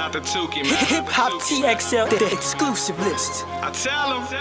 out to Tukey, man. Hip Hop TXL, the exclusive list. I tell him.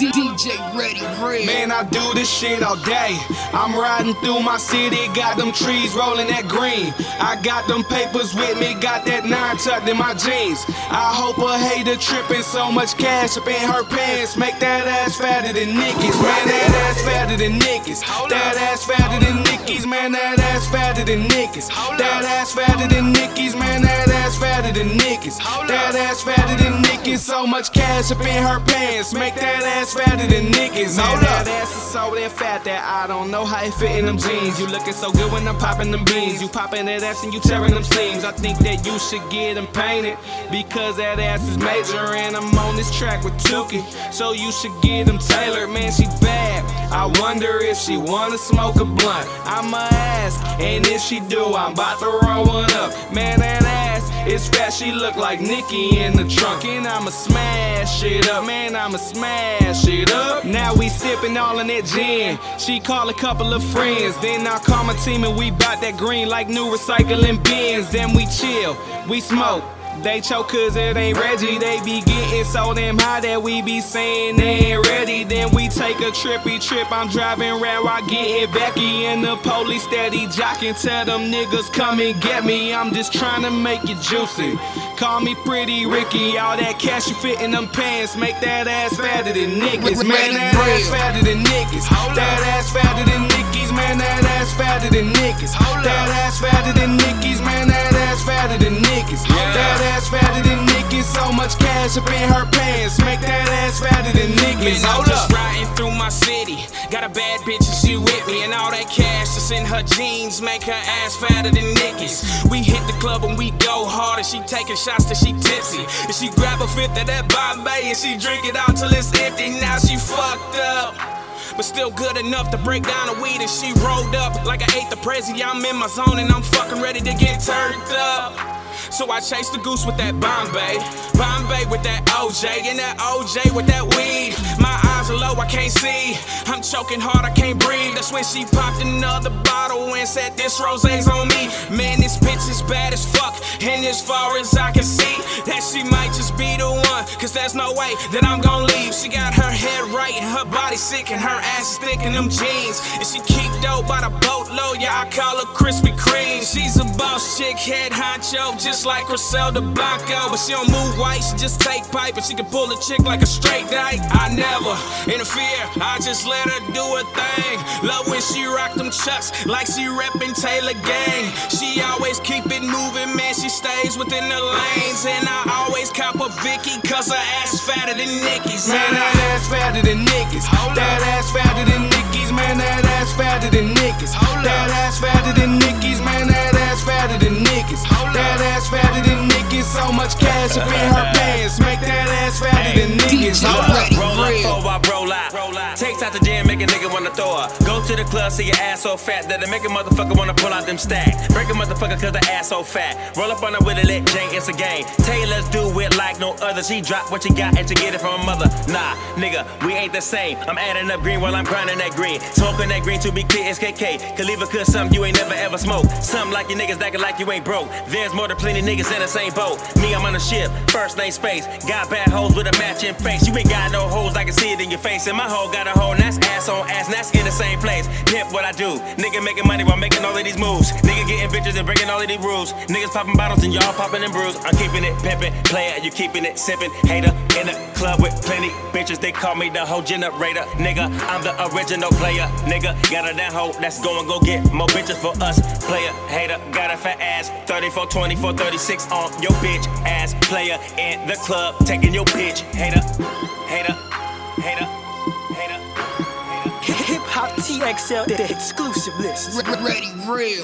DJ Ready Red. Man, I do this shit all day. I'm riding through my city, got them trees rolling that green. I got them papers with me, got that 9 tucked in my jeans. I hope a hater tripping, so much cash up in her pants. Make that ass fatter than Nicki's, man. That ass fatter than Nicki's. That ass fatter than Nicki's, man. That ass fatter than Nicki's. That ass fatter than Nicki's, man. That ass fatter than Nicki's. That ass fatter than Nicki's. So much cash up in her pants. Make that ass fatter than Nicki's. Hold up. That ass is so damn fat that I don't know how it fit in them jeans. You looking so good when I'm popping them beans. You popping that ass and you tearing them seams. I think that you should get them painted because that ass is major and I'm on this track with Tukey. So you should get them tailored. Man, she bad. I wonder if she wanna smoke a blunt. I'ma ask, and if she do, I'm about to roll one up. Man, that ass is fat. She look like Nicki in the trunk, and I'ma smash it up. Man, I'ma smash it up. Now we sippin' all in that gin. She call a couple of friends, then I call my team and we bout that green like new recycling bins. Then we chill, we smoke. They choke cause it ain't Reggie. They be getting so damn high that we be saying they ain't ready. Then we take a trippy trip. I'm driving around while getting Becky and the police steady jocking. Tell them niggas come and get me. I'm just trying to make it juicy. Call me Pretty Ricky. All that cash you fit in them pants. Make that ass fatter than Nicki's. Man, that ass fatter than Nicki's. That ass fatter than Nicki's. Man, that ass fatter than Nicki's. That ass fatter than Nicki's. Man, that ass fatter than Nicki's. That ass fatter than Nicki's. So much cash up in her pants. Make that ass fatter than Nicki's. Man, I'm just riding through my city. Got a bad bitch and she with me. And all that cash that's in her jeans make her ass fatter than Nicki's. We hit the club and we go hard and she taking shots till she tipsy. And she grab a fifth of that Bombay and she drink it out till it's empty. Now she fucked up, but still good enough to break down the weed. And she rolled up like I ate the Prezi. I'm in my zone and I'm fucking ready to get turned up. So I chase the goose with that Bombay, Bombay with that OJ, and that OJ with that weed. My eyes are low, I can't see. I'm choking hard, I can't breathe. That's when she popped another bottle and said this rosé's on me. Man, this bitch is bad as fuck, and as far as I can see, that she might just be the one, cause there's no way that I'm gon' leave. She got her head right and her body sick and her ass is thick in them jeans. And she keep dope by the boatload, yeah, I call her Krispy Kreme. She's a boss chick, head honcho, just like Griselda Blanco. But she don't move white, she just take pipe, and she can pull a chick like a straight dyke. I never interfere, I just let her do her thing. Love when she rock them chucks like she reppin' Taylor Gang. She always keep it moving, man, she stays within the lanes. And I always cop a Vicky, cause her ass fatter than Nicki's. Man, that ass fatter than Nicki's. That ass fatter than Nicki's. Man, that ass fatter than Nicki's. That ass fatter than Nicki's. Man, that ass fatter than Nicki's. That ass fatter than Nicki's. So much cash up in her pants. Make that ass fatter than Nicki's. Roll up, Roll up, roll out. Takes out the gym, make a nigga wanna throw up. Go to the club, see your ass so fat that it make a motherfucker wanna pull out them stacks. Break a motherfucker cause the ass so fat. Roll up on her with a lit Jane, it's a game. Tell you let's do it like no other. She drop what she got and she get it from her mother. Nah, nigga, we ain't the same. I'm adding up green while I'm grinding that green. Smoking that green to be clear, it's KK. Could leave a cause something you ain't never ever smoked. Something like you niggas acting like you ain't broke. There's more than plenty niggas in the same boat. Me, I'm on a ship, first name Space. Got bad hoes with a matching face. You ain't got no hoes, I can see it in your face. And my hoe got a hoe, and that's ass on ass, and that's in the same place. Pimp what I do. Nigga making money while making all of these moves. Nigga getting bitches and breaking all of these rules. Niggas popping bottles and y'all popping them brews. I'm keeping it pimpin', player, you keeping it sippin'. Hater in the club with plenty bitches, they call me the hoe generator. Nigga, I'm the original player. Nigga, got a that hoe that's going go get more bitches for us. Player, hater, got a fat ass. 34, 24, 36 on your bitch ass. Player in the club, taking your bitch. Hater, hater, hater, hater. Hip Hop TXL, the exclusive list. Ready Real.